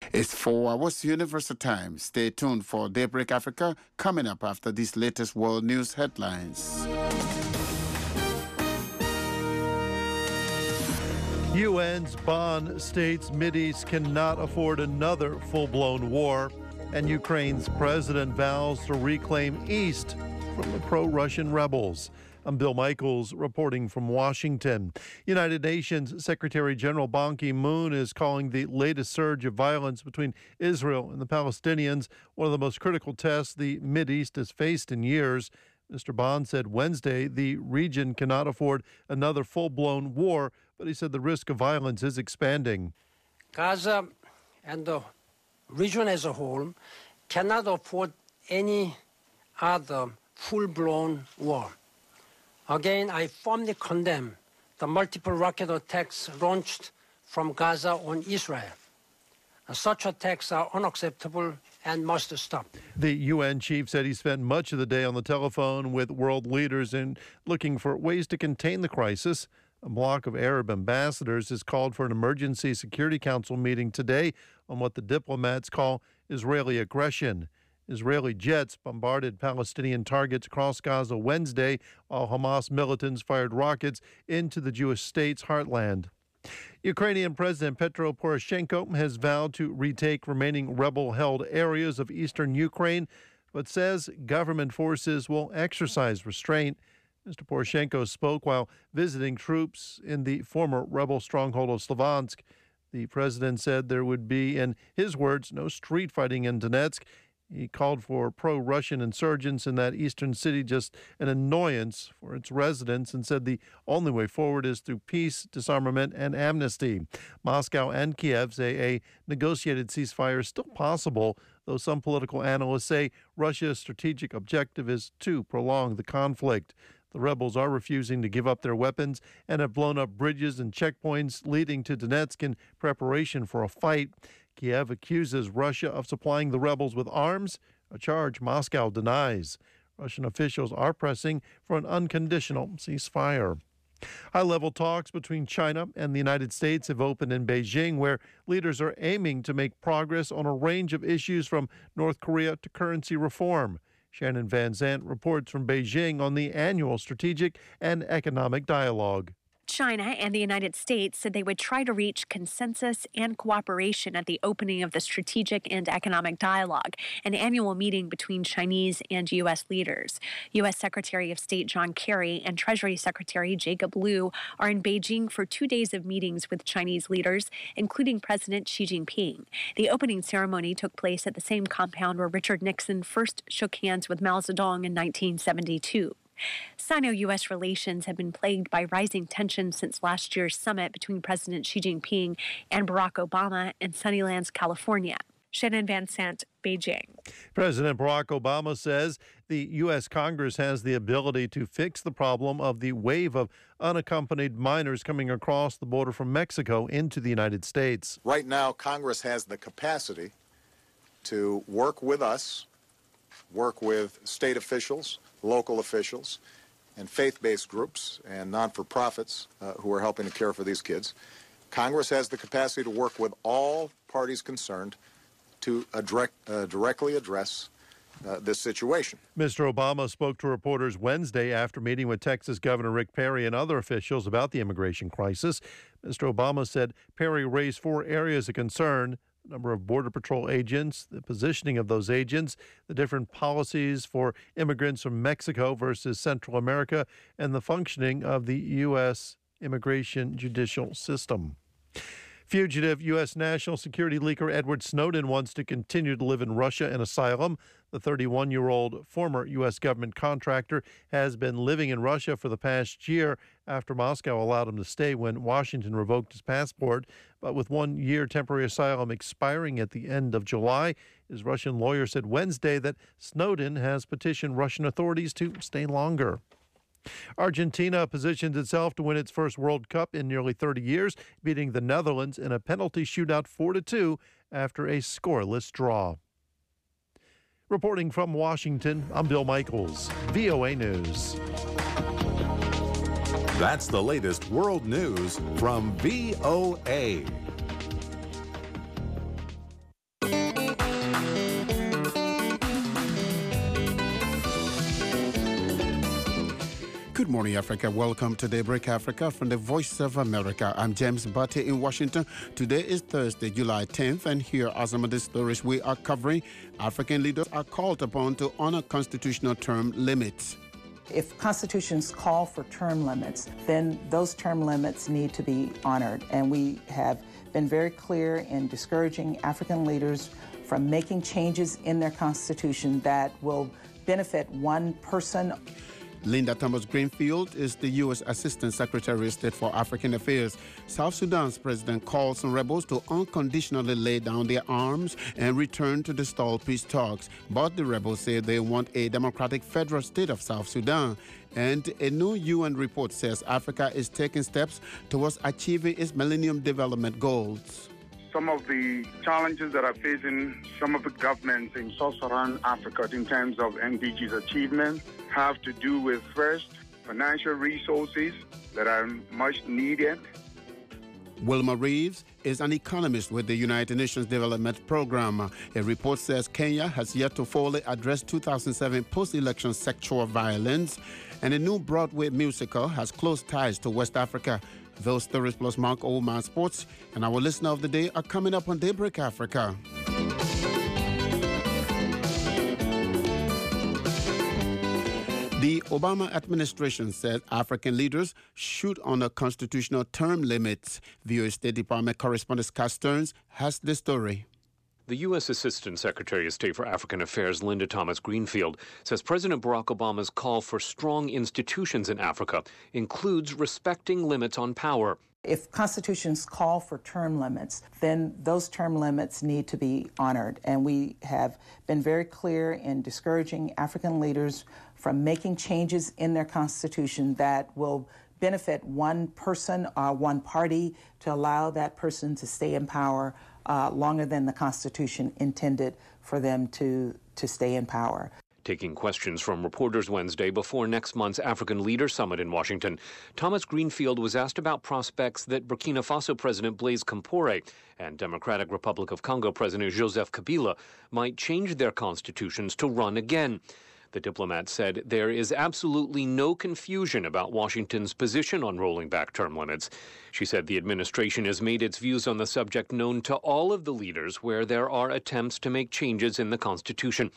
It's 4 hours Universal Time. Stay tuned for Daybreak Africa coming up after these latest world news headlines. UN's Bonn states Mideast cannot afford another full-blown war, and Ukraine's president vows to reclaim East from the pro-Russian rebels. I'm Bill Michaels reporting from Washington. United Nations Secretary General Ban Ki-moon is calling the latest surge of violence between Israel and the Palestinians one of the most critical tests the Mideast has faced in years. Mr. Ban said Wednesday the region cannot afford another full-blown war, but he said the risk of violence is expanding. Gaza and the region as a whole cannot afford any other full-blown war. Again, I firmly condemn the multiple rocket attacks launched from Gaza on Israel. Such attacks are unacceptable and must stop. The UN chief said he spent much of the day on the telephone with world leaders and looking for ways to contain the crisis. A bloc of Arab ambassadors has called for an emergency Security Council meeting today on what the diplomats call Israeli aggression. Israeli jets bombarded Palestinian targets across Gaza Wednesday, while Hamas militants fired rockets into the Jewish state's heartland. Ukrainian President Petro Poroshenko has vowed to retake remaining rebel-held areas of eastern Ukraine, but says government forces will exercise restraint. Mr. Poroshenko spoke while visiting troops in the former rebel stronghold of Slavyansk. The president said there would be, in his words, no street fighting in Donetsk. He called for pro-Russian insurgents in that eastern city just an annoyance for its residents and said the only way forward is through peace, disarmament, and amnesty. Moscow and Kiev say a negotiated ceasefire is still possible, though some political analysts say Russia's strategic objective is to prolong the conflict. The rebels are refusing to give up their weapons and have blown up bridges and checkpoints leading to Donetsk in preparation for a fight. Kiev accuses Russia of supplying the rebels with arms, a charge Moscow denies. Russian officials are pressing for an unconditional ceasefire. High-level talks between China and the United States have opened in Beijing, where leaders are aiming to make progress on a range of issues from North Korea to currency reform. Shannon Van Zandt reports from Beijing on the annual strategic and economic dialogue. China and the United States said they would try to reach consensus and cooperation at the opening of the Strategic and Economic Dialogue, an annual meeting between Chinese and U.S. leaders. U.S. Secretary of State John Kerry and Treasury Secretary Jacob Lew are in Beijing for 2 days of meetings with Chinese leaders, including President Xi Jinping. The opening ceremony took place at the same compound where Richard Nixon first shook hands with Mao Zedong in 1972. Sino-U.S. relations have been plagued by rising tensions since last year's summit between President Xi Jinping and Barack Obama in Sunnylands, California. Shannon Van Sant, Beijing. President Barack Obama says the U.S. Congress has the ability to fix the problem of the wave of unaccompanied minors coming across the border from Mexico into the United States. Right now, Congress has the capacity to work with us, work with state officials, local officials, and faith-based groups and non-for-profits who are helping to care for these kids. Congress has the capacity to work with all parties concerned to directly address this situation. Mr. Obama spoke to reporters Wednesday after meeting with Texas Governor Rick Perry and other officials about the immigration crisis. Mr. Obama said Perry raised 4 areas of concern: the number of Border Patrol agents, the positioning of those agents, the different policies for immigrants from Mexico versus Central America, and the functioning of the U.S. immigration judicial system. Fugitive U.S. national security leaker Edward Snowden wants to continue to live in Russia in asylum. The 31-year-old former U.S. government contractor has been living in Russia for the past year after Moscow allowed him to stay when Washington revoked his passport. But with 1 year temporary asylum expiring at the end of July, his Russian lawyer said Wednesday that Snowden has petitioned Russian authorities to stay longer. Argentina positions itself to win its first World Cup in nearly 30 years, beating the Netherlands in a penalty shootout 4-2 after a scoreless draw. Reporting from Washington, I'm Bill Michaels, VOA News. That's the latest world news from VOA. Good morning, Africa. Welcome to Daybreak Africa from the Voice of America. I'm James Batty in Washington. Today is Thursday, July 10th, and here are some of the stories we are covering. African leaders are called upon to honor constitutional term limits. If constitutions call for term limits, then those term limits need to be honored. And we have been very clear in discouraging African leaders from making changes in their constitution that will benefit one person. Linda Thomas-Greenfield is the U.S. Assistant Secretary of State for African Affairs. South Sudan's president calls on rebels to unconditionally lay down their arms and return to the stalled peace talks. But the rebels say they want a democratic federal state of South Sudan. And a new UN report says Africa is taking steps towards achieving its Millennium Development Goals. Some of the challenges that are facing some of the governments in sub-Saharan Africa in terms of MDG's achievement have to do with, first, financial resources that are much needed. Wilma Reeves is an economist with the United Nations Development Program. A report says Kenya has yet to fully address 2007 post-election sexual violence, and a new Broadway musical has close ties to West Africa. Those stories plus Mark Oldman Sports and our listener of the day are coming up on Daybreak Africa. The Obama administration said African leaders should honor constitutional term limits. VOA State Department correspondent Scott Stearns has the story. The U.S. Assistant Secretary of State for African Affairs, Linda Thomas-Greenfield, says President Barack Obama's call for strong institutions in Africa includes respecting limits on power. If constitutions call for term limits, then those term limits need to be honored. And we have been very clear in discouraging African leaders from making changes in their constitution that will benefit one person or one party to allow that person to stay in power longer than the Constitution intended for them to stay in power. Taking questions from reporters Wednesday before next month's African Leaders Summit in Washington, Thomas-Greenfield was asked about prospects that Burkina Faso President Blaise Compaoré and Democratic Republic of Congo President Joseph Kabila might change their constitutions to run again. The diplomat said there is absolutely no confusion about Washington's position on rolling back term limits. She said the administration has made its views on the subject known to all of the leaders where there are attempts to make changes in the Constitution.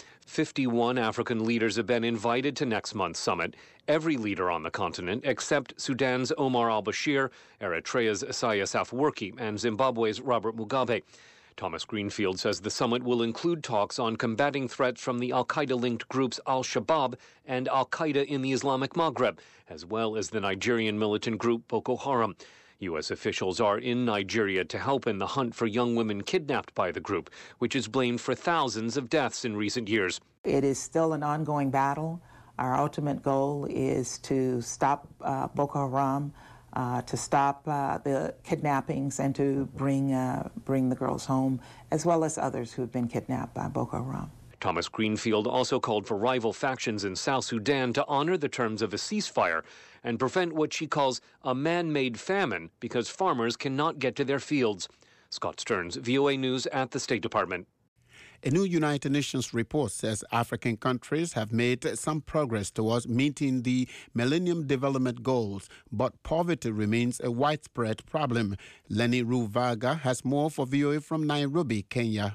51 African leaders have been invited to next month's summit. Every leader on the continent except Sudan's Omar al-Bashir, Eritrea's Isaias Afwerki, and Zimbabwe's Robert Mugabe. Thomas-Greenfield says the summit will include talks on combating threats from the al-Qaeda-linked groups al-Shabaab and al-Qaeda in the Islamic Maghreb, as well as the Nigerian militant group Boko Haram. U.S. officials are in Nigeria to help in the hunt for young women kidnapped by the group, which is blamed for thousands of deaths in recent years. It is still an ongoing battle. Our ultimate goal is to stop Boko Haram, to stop the kidnappings and to bring the girls home, as well as others who have been kidnapped by Boko Haram. Thomas-Greenfield also called for rival factions in South Sudan to honor the terms of a ceasefire and prevent what she calls a man-made famine because farmers cannot get to their fields. Scott Stearns, VOA News at the State Department. A new United Nations report says African countries have made some progress towards meeting the Millennium Development Goals, but poverty remains a widespread problem. Lenny Ruvaga has more for VOA from Nairobi, Kenya.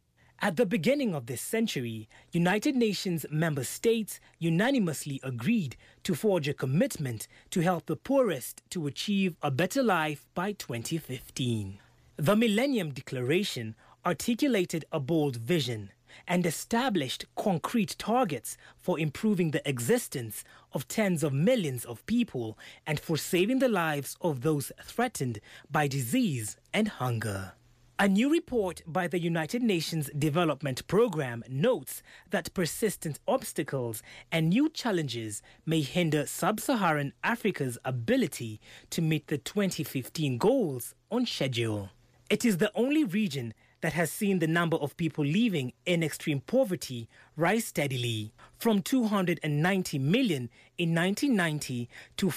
At the beginning of this century, United Nations member states unanimously agreed to forge a commitment to help the poorest to achieve a better life by 2015. The Millennium Declaration articulated a bold vision and established concrete targets for improving the existence of tens of millions of people and for saving the lives of those threatened by disease and hunger. A new report by the United Nations Development Programme notes that persistent obstacles and new challenges may hinder sub-Saharan Africa's ability to meet the 2015 goals on schedule. It is the only region that has seen the number of people living in extreme poverty rise steadily, from 290 million in 1990 to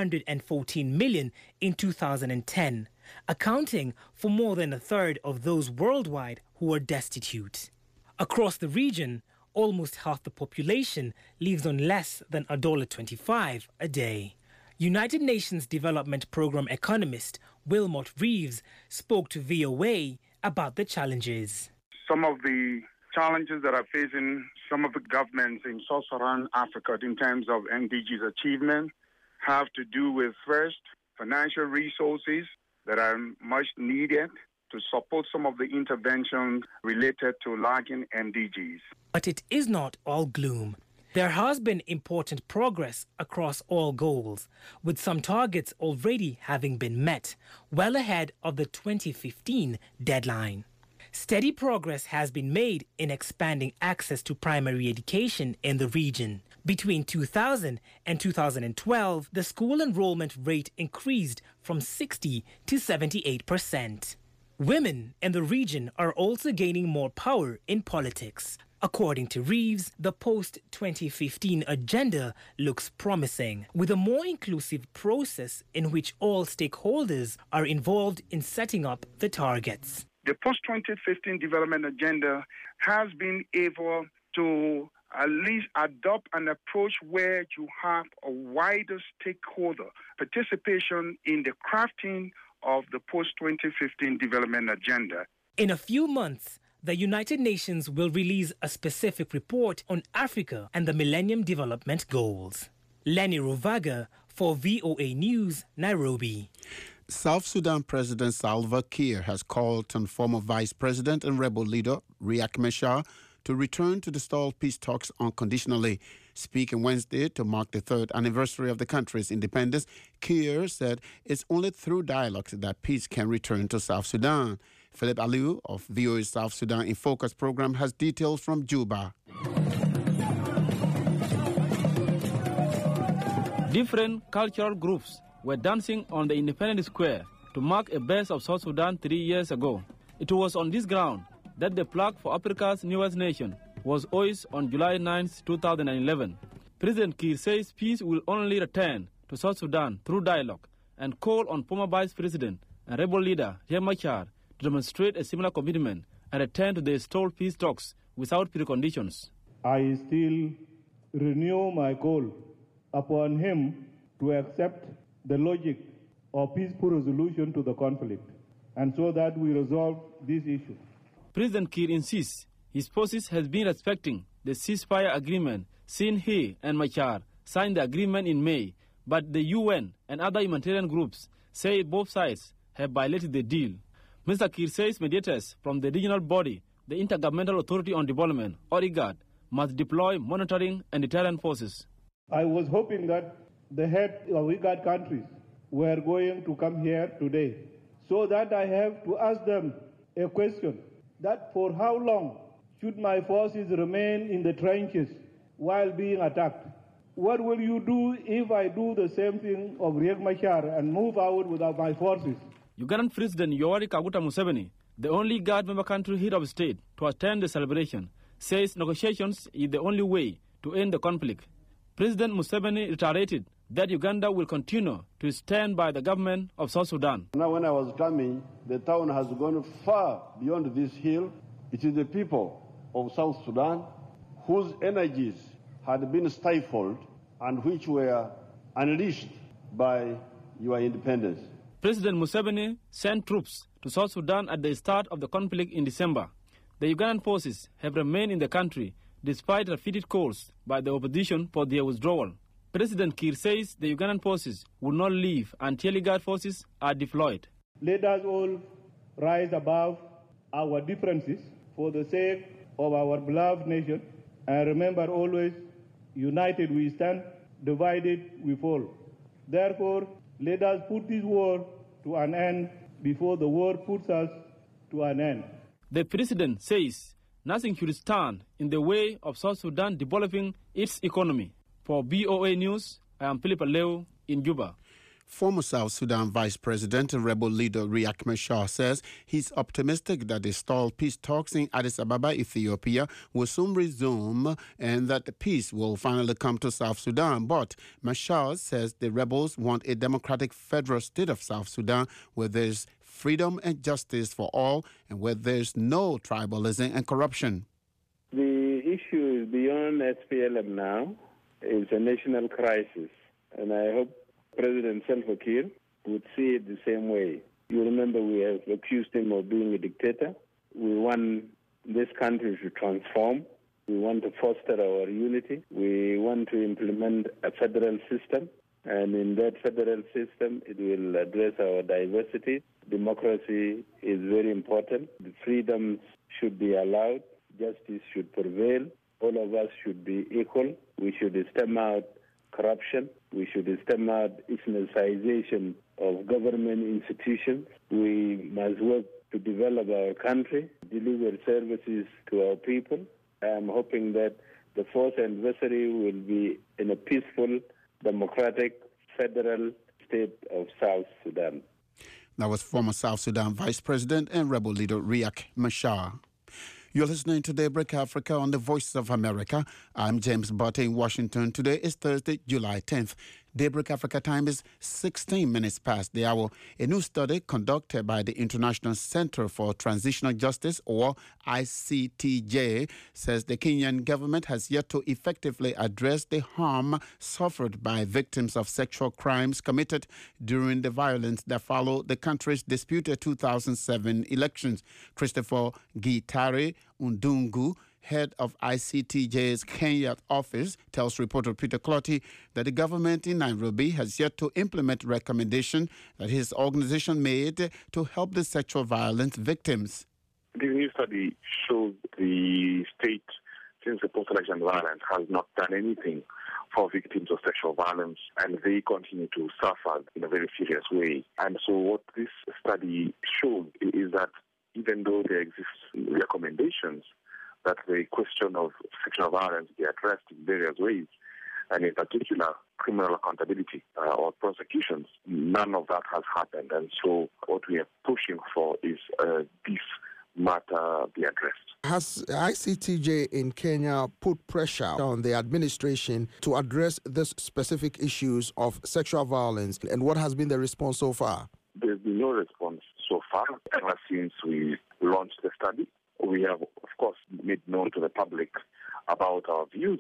414 million in 2010. Accounting for more than a third of those worldwide who are destitute. Across the region, almost half the population lives on less than $1.25 a day. United Nations Development Programme economist Wilmot Reeves spoke to VOA about the challenges. Some of the challenges that are facing some of the governments in sub-Saharan Africa in terms of MDGs achievement have to do with, first, financial resources that are much needed to support some of the interventions related to lagging MDGs. But it is not all gloom. There has been important progress across all goals, with some targets already having been met, well ahead of the 2015 deadline. Steady progress has been made in expanding access to primary education in the region. Between 2000 and 2012, the school enrollment rate increased from 60 to 78%. Women in the region are also gaining more power in politics. According to Reeves, the post-2015 agenda looks promising, with a more inclusive process in which all stakeholders are involved in setting up the targets. The post-2015 development agenda has been able to at least adopt an approach where you have a wider stakeholder participation in the crafting of the post-2015 development agenda. In a few months, the United Nations will release a specific report on Africa and the Millennium Development Goals. Lenny Ruvaga for VOA News, Nairobi. South Sudan President Salva Kiir has called on former Vice President and rebel leader Riek Machar to return to the stalled peace talks unconditionally. Speaking Wednesday to mark the third anniversary of the country's independence, Kiir said it's only through dialogue that peace can return to South Sudan. Philip Aliu of VOA's South Sudan in Focus program has details from Juba. Different cultural groups were dancing on the Independence Square to mark a birth of South Sudan 3 years ago. It was on this ground that the flag for Africa's newest nation was hoisted on July 9, 2011. President Kiir says peace will only return to South Sudan through dialogue and call on former Vice President and rebel leader Riek Machar to demonstrate a similar commitment and return to the stalled peace talks without preconditions. I still renew my call upon him to accept the logic of peaceful resolution to the conflict, and so that we resolve this issue. President Kiir insists his forces has been respecting the ceasefire agreement since he and Machar signed the agreement in May, but the UN and other humanitarian groups say both sides have violated the deal. Mr. Kiir says mediators from the regional body, the Intergovernmental Authority on Development, or IGAD, must deploy monitoring and deterrent forces. I was hoping that the head of IGAD countries were going to come here today, so that I have to ask them a question, that for how long should my forces remain in the trenches while being attacked? What will you do if I do the same thing of Riek Machar and move out without my forces? Ugandan President Yoweri Kaguta Museveni, the only IGAD member country head of state to attend the celebration, says negotiations is the only way to end the conflict. President Museveni reiterated that Uganda will continue to stand by the government of South Sudan. Now, when I was coming, the town has gone far beyond this hill. It is the people of South Sudan whose energies had been stifled and which were unleashed by your independence. President Museveni sent troops to South Sudan at the start of the conflict in December. The Ugandan forces have remained in the country despite repeated calls by the opposition for their withdrawal. President Kiir says the Ugandan forces will not leave until IGAD forces are deployed. Let us all rise above our differences for the sake of our beloved nation, and remember always, united we stand, divided we fall. Therefore, let us put this war to an end before the war puts us to an end. The president says nothing should stand in the way of South Sudan developing its economy. For VOA News, I am Philip Aleu in Juba. Former South Sudan Vice President and rebel leader Riek Machar says he's optimistic that the stalled peace talks in Addis Ababa, Ethiopia, will soon resume and that the peace will finally come to South Sudan. But Machar says the rebels want a democratic federal state of South Sudan where there's freedom and justice for all and where there's no tribalism and corruption. The issue is beyond SPLM now. It's a national crisis. And I hope President Salva Kiir would see it the same way. You remember we have accused him of being a dictator. We want this country to transform. We want to foster our unity. We want to implement a federal system. And in that federal system, it will address our diversity. Democracy is very important. The freedoms should be allowed. Justice should prevail. All of us should be equal. We should stem out corruption. We should stem out ethnicization of government institutions. We must work to develop our country, deliver services to our people. I am hoping that the fourth anniversary will be in a peaceful, democratic, federal state of South Sudan. That was former South Sudan Vice President and rebel leader Riek Machar. You're listening to Daybreak Africa on the Voice of America. I'm James Botte in Washington. Today is Thursday, July 10th. Daybreak Africa time is 16 minutes past the hour. A new study conducted by the International Center for Transitional Justice, or ICTJ, says the Kenyan government has yet to effectively address the harm suffered by victims of sexual crimes committed during the violence that followed the country's disputed 2007 elections. Christopher Gitare Undungu, head of ICTJ's Kenya office, tells reporter Peter Clotty that the government in Nairobi has yet to implement recommendations that his organization made to help the sexual violence victims. This new study shows the state, since the post-election violence, has not done anything for victims of sexual violence, and they continue to suffer in a very serious way. And so what this study shows is that even though there exist recommendations that the question of sexual violence be addressed in various ways, and in particular criminal accountability or prosecutions, none of that has happened. And so what we are pushing for is this matter be addressed. Has ICTJ in Kenya put pressure on the administration to address these specific issues of sexual violence, and what has been the response so far? There's been no response so far ever since we launched the study. We have, of course, made known to the public about our views.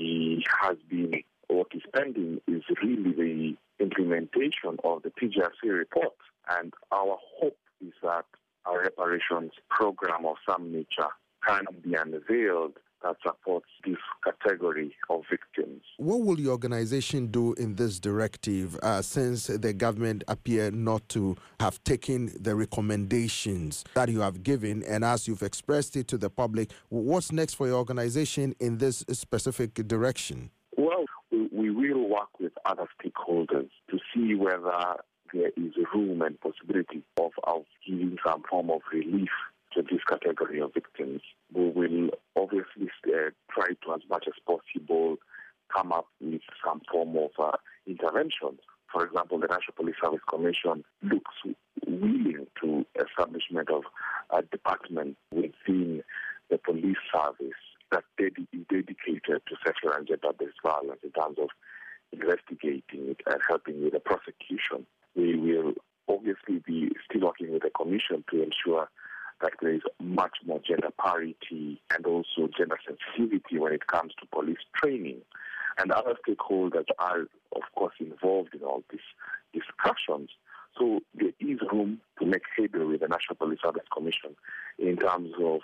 What is pending is really the implementation of the PJRC report. And our hope is that a reparations program of some nature can be unveiled that supports this category of victims. What will your organization do in this directive since the government appear not to have taken the recommendations that you have given, and as you've expressed it to the public, what's next for your organization in this specific direction? Well, we will work with other stakeholders to see whether there is room and possibility of giving some form of relief to this category of victims. We will obviously try to, as much as possible, come up with some form of interventions. For example, the National Police Service Commission looks willing to establishment of a department within the police service that is dedicated to sexual and gender-based violence in terms of investigating it and helping with the prosecution. We will obviously be still working with the Commission to ensure that there is much more gender parity and also gender sensitivity when it comes to police training. And other stakeholders are, of course, involved in all these discussions. So there is room to make headway with the National Police Service Commission in terms of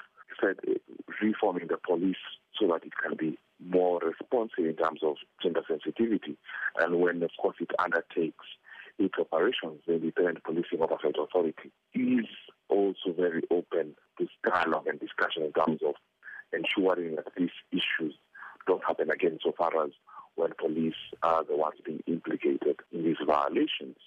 reforming the police so that it can be more responsive in terms of gender sensitivity. And when, of course, it undertakes its operations, the Independent Policing Oversight Authority is also very open to dialogue and discussion in terms of ensuring that these issues don't happen again, so far as when police are the ones being implicated in these violations.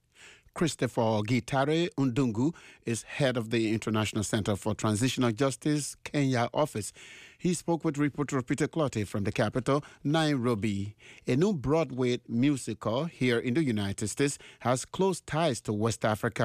Christopher Gitare Undungu is head of the International Center for Transitional Justice Kenya office. He spoke with reporter Peter Clotty from the capital, Nairobi. A new Broadway musical here in the United States has close ties to West Africa. The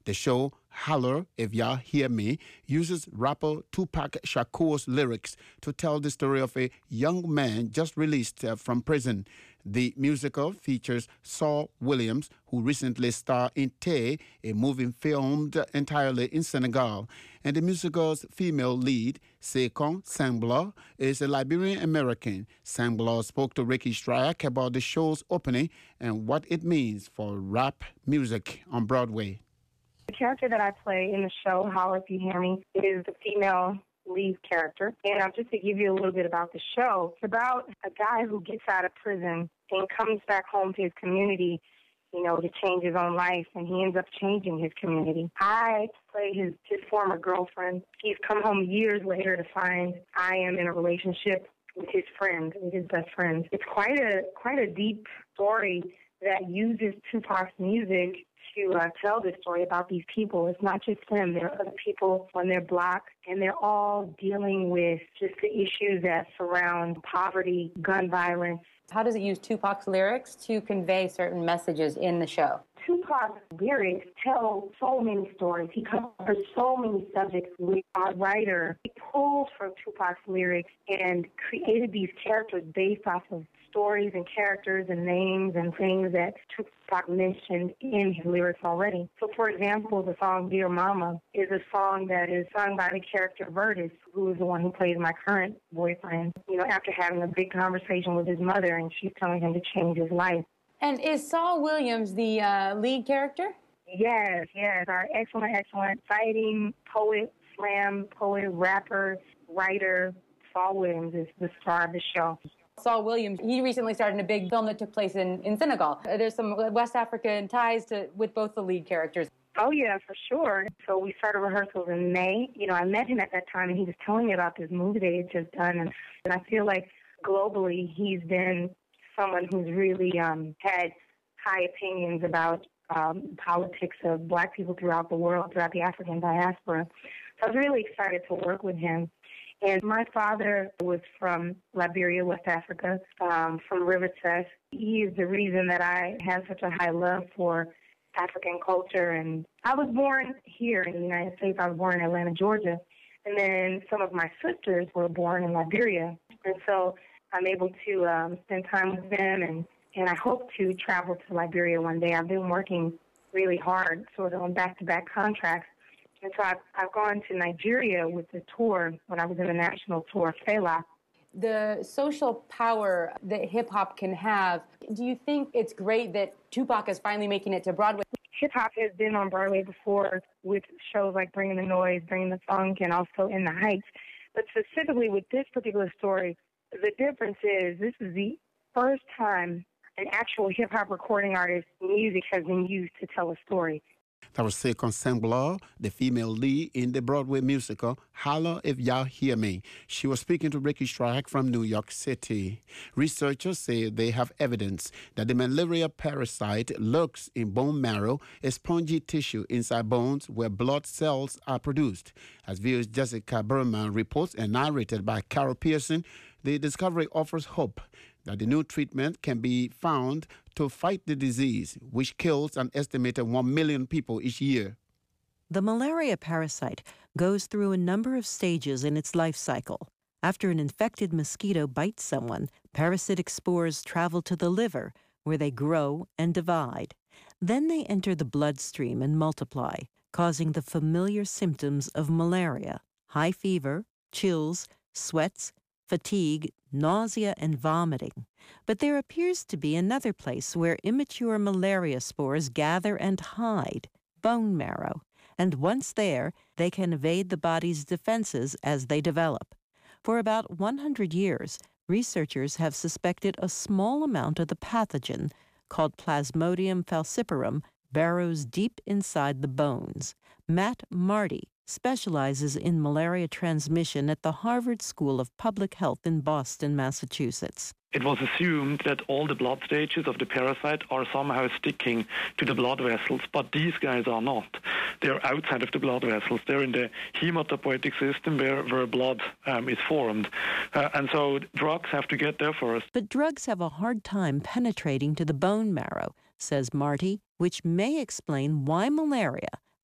The show, Holler If Y'all Hear Me, uses rapper Tupac Shakur's lyrics to tell the story of a young man just released from prison. The musical features Saul Williams, who recently starred in Tay, a movie filmed entirely in Senegal. And the musical's female lead, Sekon Sangblor, is a Liberian-American. Sangblor spoke to Ricky Stryak about the show's opening and what it means for rap music on Broadway. The character that I play in the show, Holler If You Hear Me, is the female lead character. And just to give you a little bit about the show, it's about a guy who gets out of prison and comes back home to his community, to change his own life, and he ends up changing his community. I play his former girlfriend. He's come home years later to find I am in a relationship with his friend, with his best friend. It's quite a deep story that uses Tupac's music to tell this story about these people. It's not just them. There are other people on their block, and they're all dealing with just the issues that surround poverty, gun violence. How does it use Tupac's lyrics to convey certain messages in the show? Tupac's lyrics tell so many stories. He covers so many subjects. Our writer, he pulled from Tupac's lyrics and created these characters based off of stories and characters and names and things that Tupac mentioned in his lyrics already. So, for example, the song Dear Mama is a song that is sung by the character Vertus, who is the one who plays my current boyfriend, after having a big conversation with his mother, and she's telling him to change his life. And is Saul Williams the lead character? Yes. Our excellent fighting poet, slam poet, rapper, writer, Saul Williams is the star of the show. Saul Williams, he recently starred in a big film that took place in Senegal. There's some West African ties with both the lead characters. Oh, yeah, for sure. So we started rehearsals in May. I met him at that time, and he was telling me about this movie they had just done. And I feel like globally he's been someone who's really had high opinions about politics of Black people throughout the world, throughout the African diaspora. So I was really excited to work with him. And my father was from Liberia, West Africa, from River Test. He is the reason that I have such a high love for African culture. And I was born here in the United States. I was born in Atlanta, Georgia. And then some of my sisters were born in Liberia. And so I'm able to spend time with them, and I hope to travel to Liberia one day. I've been working really hard, sort of on back-to-back contracts. And so I've gone to Nigeria with the tour when I was in the national tour, Fela. The social power that hip-hop can have, do you think it's great that Tupac is finally making it to Broadway? Hip-hop has been on Broadway before with shows like Bringing the Noise, Bringing the Funk, and also In the Heights. But specifically with this particular story, the difference is this is the first time an actual hip-hop recording artist's music has been used to tell a story. That was Sekon Sangblor, the female lead in the Broadway musical Holler If Y'all Hear Me. She was speaking to Ricky Strike from New York City. Researchers say they have evidence that the malaria parasite lurks in bone marrow, a spongy tissue inside bones where blood cells are produced. As VOA's Jessica Berman reports and narrated by Carol Pearson, the discovery offers hope that the new treatment can be found to fight the disease, which kills an estimated 1 million people each year. The malaria parasite goes through a number of stages in its life cycle. After an infected mosquito bites someone, parasitic spores travel to the liver, where they grow and divide. Then they enter the bloodstream and multiply, causing the familiar symptoms of malaria: high fever, chills, sweats, fatigue, nausea, and vomiting. But there appears to be another place where immature malaria spores gather and hide: bone marrow. And once there, they can evade the body's defenses as they develop. For about 100 years, researchers have suspected a small amount of the pathogen, called Plasmodium falciparum, burrows deep inside the bones. Matt Marty specializes in malaria transmission at the Harvard School of Public Health in Boston, Massachusetts. It was assumed that all the blood stages of the parasite are somehow sticking to the blood vessels, but these guys are not. They're outside of the blood vessels. They're in the hematopoietic system where blood is formed. And so drugs have to get there first. But drugs have a hard time penetrating to the bone marrow, says Marty, which may explain why malaria,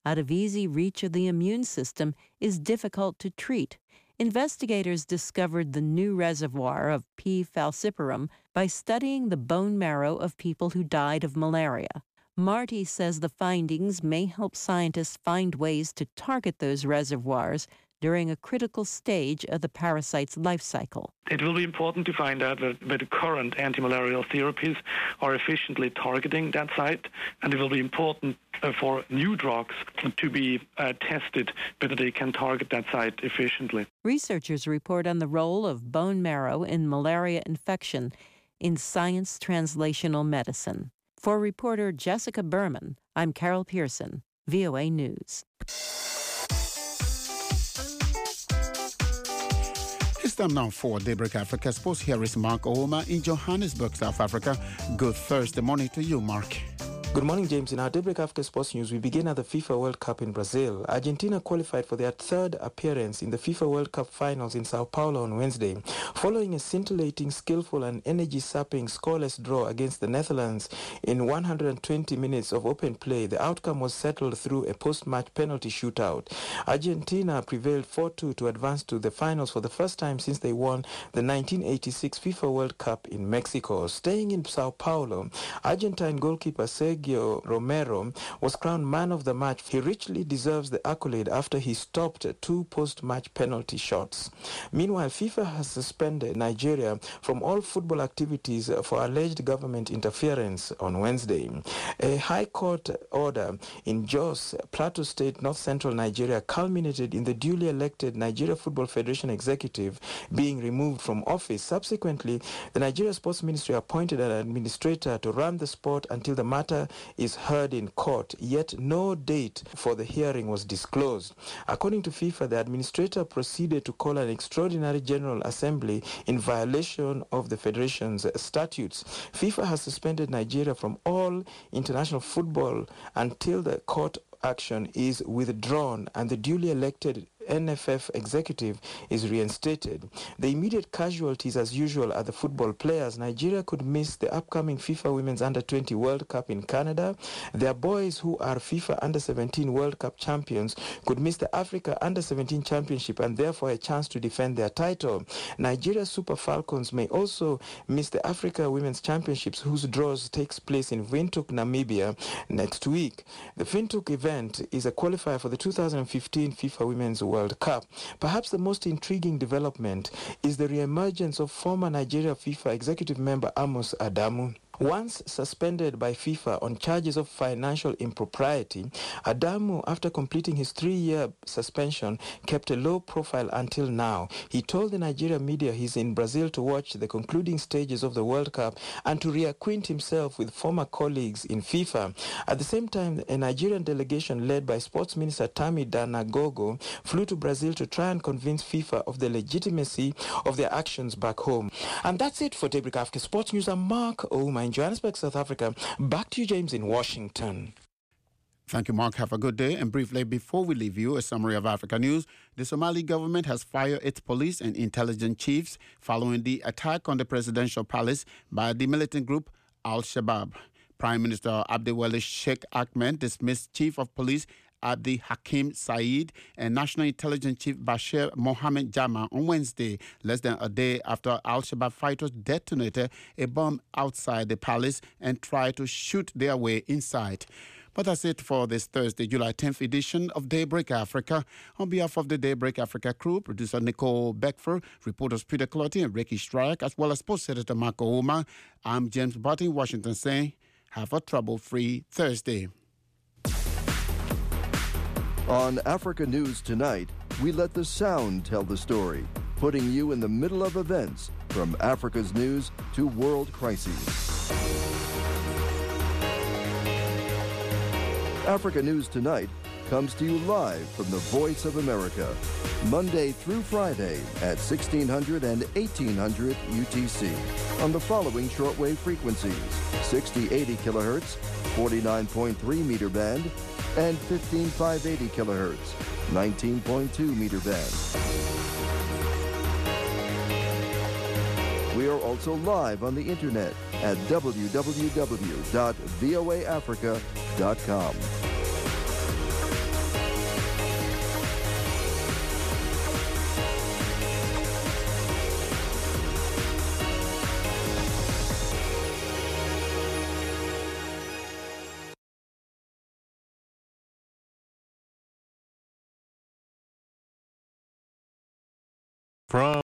out of easy reach of the immune system is difficult to treat. Investigators discovered the new reservoir of P. falciparum by studying the bone marrow of people who died of malaria. Marty says the findings may help scientists find ways to target those reservoirs during a critical stage of the parasite's life cycle. It will be important to find out whether current anti-malarial therapies are efficiently targeting that site, and it will be important for new drugs to be tested whether they can target that site efficiently. Researchers report on the role of bone marrow in malaria infection in Science Translational Medicine. For reporter Jessica Berman, I'm Carol Pearson, VOA News. It's time now for Daybreak Africa Sports. Here is Mark Ouma in Johannesburg, South Africa. Good Thursday morning to you, Mark. Good morning, James. In our Daybreak Africa Sports News, we begin at the FIFA World Cup in Brazil. Argentina qualified for their third appearance in the FIFA World Cup finals in Sao Paulo on Wednesday. Following a scintillating, skillful and energy-sapping scoreless draw against the Netherlands in 120 minutes of open play, the outcome was settled through a post-match penalty shootout. Argentina prevailed 4-2 to advance to the finals for the first time since they won the 1986 FIFA World Cup in Mexico. Staying in Sao Paulo, Argentine goalkeeper Sergio Romero was crowned man of the match. He richly deserves the accolade after he stopped 2 post-match penalty shots. Meanwhile, FIFA has suspended Nigeria from all football activities for alleged government interference on Wednesday. A High Court order in Jos, Plateau State, North Central Nigeria, culminated in the duly elected Nigeria Football Federation executive being removed from office. Subsequently, the Nigeria Sports Ministry appointed an administrator to run the sport until the matter is heard in court, yet no date for the hearing was disclosed. According to FIFA, the administrator proceeded to call an extraordinary general assembly in violation of the federation's statutes. FIFA has suspended Nigeria from all international football until the court action is withdrawn and the duly elected NFF executive is reinstated. The immediate casualties, as usual, are the football players. Nigeria could miss the upcoming FIFA Women's Under-20 World Cup in Canada. Their boys, who are FIFA Under-17 World Cup champions, could miss the Africa Under-17 Championship and therefore a chance to defend their title. Nigeria Super Falcons may also miss the Africa Women's Championships, whose draws takes place in Windhoek, Namibia, next week. The Windhoek event is a qualifier for the 2015 FIFA Women's World Cup. Perhaps the most intriguing development is the reemergence of former Nigeria FIFA executive member Amos Adamu. Once suspended by FIFA on charges of financial impropriety, Adamu, after completing his 3-year suspension, kept a low profile until now. He told the Nigeria media he's in Brazil to watch the concluding stages of the World Cup and to reacquaint himself with former colleagues in FIFA. At the same time, a Nigerian delegation led by Sports Minister Tami Danagogo flew to Brazil to try and convince FIFA of the legitimacy of their actions back home. And that's it for Daybreak Africa Sports News. I'm Mark Ouma in Johannesburg, South Africa. Back to you, James, in Washington. Thank you, Mark. Have a good day. And briefly, before we leave you, a summary of Africa news. The Somali government has fired its police and intelligence chiefs following the attack on the presidential palace by the militant group Al-Shabaab. Prime Minister Abdulwali Sheikh Ahmed dismissed Chief of Police Abdi Hakim Saeed and National Intelligence Chief Bashir Mohammed Jama on Wednesday, less than a day after Al-Shabaab fighters detonated a bomb outside the palace and tried to shoot their way inside. But that's it for this Thursday, July 10th edition of Daybreak Africa. On behalf of the Daybreak Africa crew, producer Nicole Beckford, reporters Peter Clotty and Ricky Strike, as well as sports editor Mark Ouma, I'm James Barton in Washington saying, have a trouble-free Thursday. On Africa News Tonight, we let the sound tell the story, putting you in the middle of events from Africa's news to world crises. Africa News Tonight comes to you live from the Voice of America, Monday through Friday at 1600 and 1800 UTC on the following shortwave frequencies: 6080 kilohertz, 49.3 meter band, and 15580 kilohertz, 19.2 meter band. We are also live on the internet at www.voaafrica.com. From